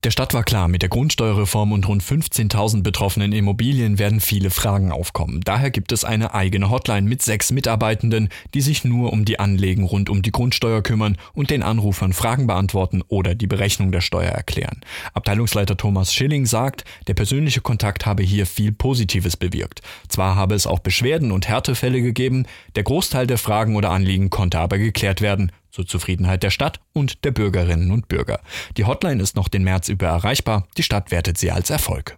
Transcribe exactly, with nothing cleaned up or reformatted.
Der Stadt war klar, mit der Grundsteuerreform und rund fünfzehntausend betroffenen Immobilien werden viele Fragen aufkommen. Daher gibt es eine eigene Hotline mit sechs Mitarbeitenden, die sich nur um die Anliegen rund um die Grundsteuer kümmern und den Anrufern Fragen beantworten oder die Berechnung der Steuer erklären. Abteilungsleiter Thomas Schilling sagt, der persönliche Kontakt habe hier viel Positives bewirkt. Zwar habe es auch Beschwerden und Härtefälle gegeben, der Großteil der Fragen oder Anliegen konnte aber geklärt werden, zur Zufriedenheit der Stadt und der Bürgerinnen und Bürger. Die Hotline ist noch den März über erreichbar. Die Stadt wertet sie als Erfolg.